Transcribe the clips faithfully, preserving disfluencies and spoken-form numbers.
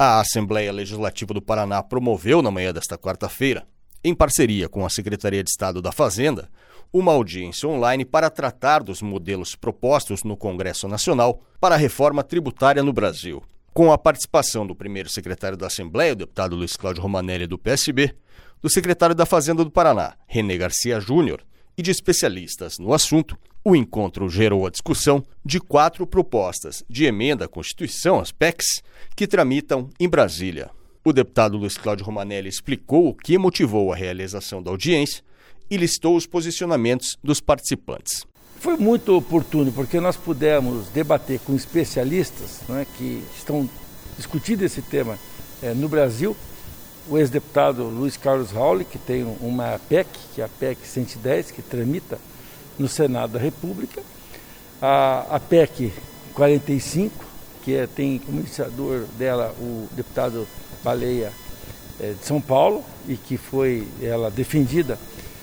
A Assembleia Legislativa do Paraná promoveu na manhã desta quarta-feira, em parceria com a Secretaria de Estado da Fazenda, uma audiência online para tratar dos modelos propostos no Congresso Nacional para a reforma tributária no Brasil. Com a participação do primeiro secretário da Assembleia, o deputado Luiz Cláudio Romanelli, do P S B, do secretário da Fazenda do Paraná, René Garcia Júnior, e de especialistas no assunto, o encontro gerou a discussão de quatro propostas de emenda à Constituição, as P E Cs, que tramitam em Brasília. O deputado Luiz Cláudio Romanelli explicou o que motivou a realização da audiência e listou os posicionamentos dos participantes. Foi muito oportuno, porque nós pudemos debater com especialistas, né, que estão discutindo esse tema é, no Brasil. O ex-deputado Luiz Carlos Rauli, que tem uma P E C, que é a P E C cento e dez, que tramita no Senado da República. A, a P E C quarenta e cinco, que é, tem como iniciador dela o deputado Baleia é, de São Paulo, e que foi ela defendida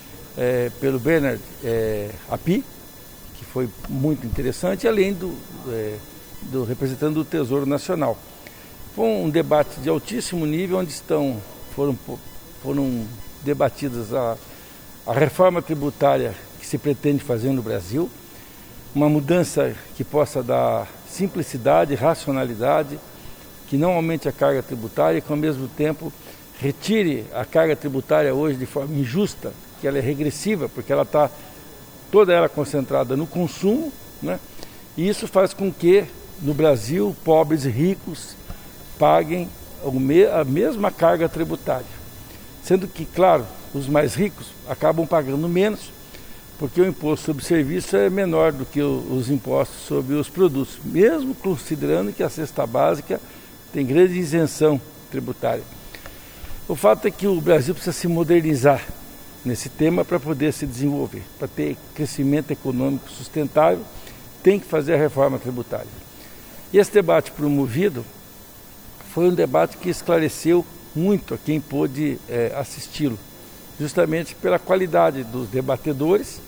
é, pelo Bernard é, Api, que foi muito interessante, além do, é, do representante do Tesouro Nacional. Foi um debate de altíssimo nível, onde estão, foram, foram debatidas a, a reforma tributária que se pretende fazer no Brasil, uma mudança que possa dar simplicidade, racionalidade, que não aumente a carga tributária e que, ao mesmo tempo, retire a carga tributária hoje de forma injusta, que ela é regressiva, porque ela está toda ela concentrada no consumo, né? E isso faz com que, no Brasil, pobres e ricos paguem a mesma carga tributária. Sendo que, claro, os mais ricos acabam pagando menos, porque o imposto sobre serviço é menor do que os impostos sobre os produtos, mesmo considerando que a cesta básica tem grande isenção tributária. O fato é que o Brasil precisa se modernizar nesse tema para poder se desenvolver, para ter crescimento econômico sustentável, tem que fazer a reforma tributária. E esse debate promovido foi um debate que esclareceu muito a quem pôde é, assisti-lo, justamente pela qualidade dos debatedores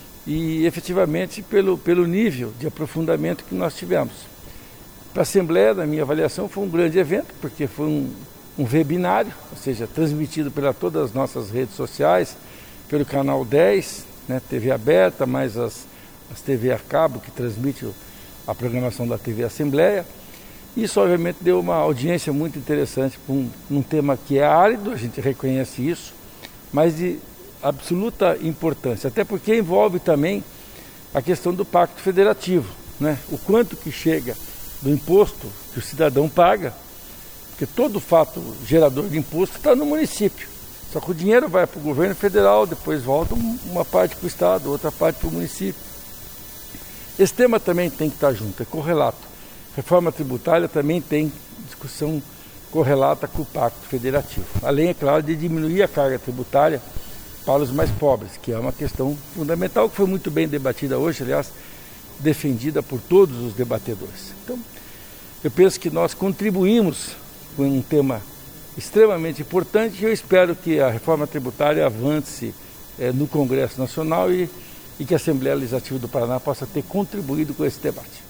e efetivamente pelo, pelo nível de aprofundamento que nós tivemos. Para a Assembleia, na minha avaliação, foi um grande evento, porque foi um, um webinário, ou seja, transmitido pelas todas as nossas redes sociais, pelo canal dez, né, T V aberta, mais as, as T V a cabo, que transmite a programação da T V Assembleia. Isso, obviamente, deu uma audiência muito interessante para um, um tema que é árido, a gente reconhece isso, mas de absoluta importância, até porque envolve também a questão do Pacto Federativo, né? O quanto que chega do imposto que o cidadão paga, porque todo fato gerador de imposto está no município, só que o dinheiro vai para o governo federal, depois volta uma parte para o estado, outra parte para o município. Esse tema também tem que estar junto, é correlato. Reforma tributária também tem discussão correlata com o Pacto Federativo. Além, é claro, de diminuir a carga tributária para os mais pobres, que é uma questão fundamental, que foi muito bem debatida hoje, aliás, defendida por todos os debatedores. Então, eu penso que nós contribuímos com um tema extremamente importante e eu espero que a reforma tributária avance é, no Congresso Nacional e, e que a Assembleia Legislativa do Paraná possa ter contribuído com esse debate.